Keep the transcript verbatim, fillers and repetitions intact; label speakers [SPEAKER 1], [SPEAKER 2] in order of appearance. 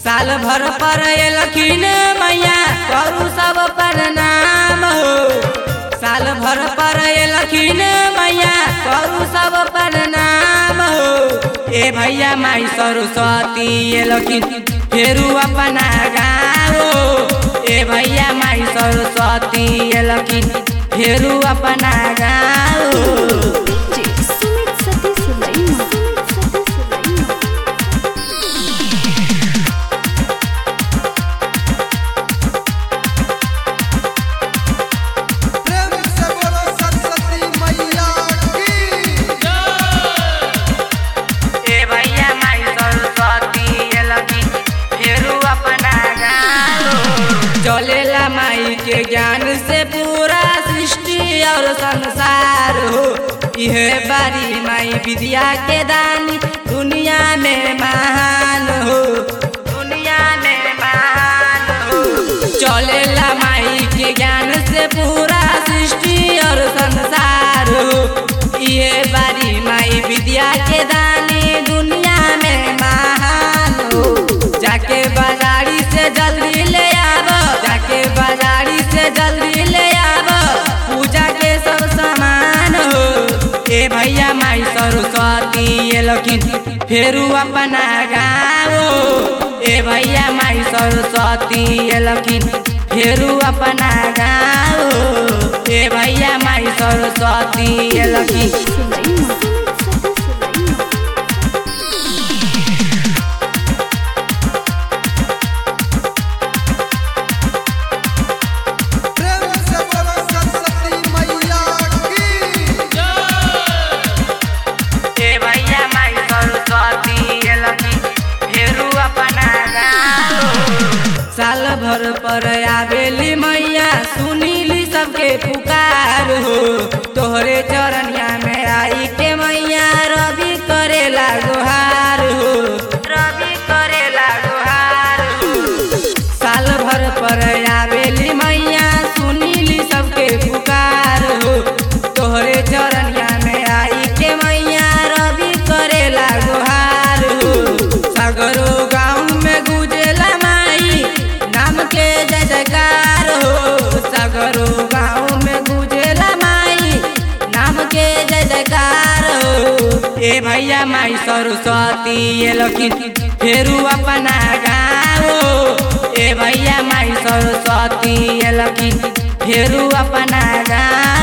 [SPEAKER 1] साल भर पर एलखिन मैया करू सब प्रणाम हो। साल भर पर एलखिन मैया करू सब प्रणाम हो। ए भैया माई सरस्वती एलखिन फेरू अपना गाँव। ए भैया माई सरस्वती एलखिन फेरू अपना गाँव। चलेला माई के ज्ञान से पूरा सृष्टि और संसार हो। यह बारी माई विद्या के दानी दुनिया में महान हो। दुनिया में महान हो। चलेला माई के ज्ञान से पूरा सृष्टि और संसार हो। यह बारी माई विद्या के दानी दुनिया में महान हो। जाके बाजारी से जल्दी ले जाके बाजारी से जल्दी ले आव पूजा के सब सामान हो। ए भैया माई सरस्वती एलखिन फेरू अपना गाँव। ए भैया माई सरस्वती एलखिन फेरू अपना गाँव। ए भैया माई सरस्वती एलखिन साल भर पर आवेली मैया सुनीली सबके पुकार हो। तोहरे चरनिया में आई के मैया रवि करेला गुहार हो। रवि करेला गुहार हो। साल भर पर आवेली मैया सुनीली सबके पुकार हो। तोहरे चरनिया में आई के मैया रवि करेला गुहार हो। सगरो गाँव में गुजेला माई नाम के जय जयकार हो। सगरो गाँव में गुजेला माई नाम के जय जयकार हो। ए भैया माई सरस्वती एलखिन फेरू अपना गाँव। ए भैया माई सरस्वती एलखिन फेरू अपना गाँव।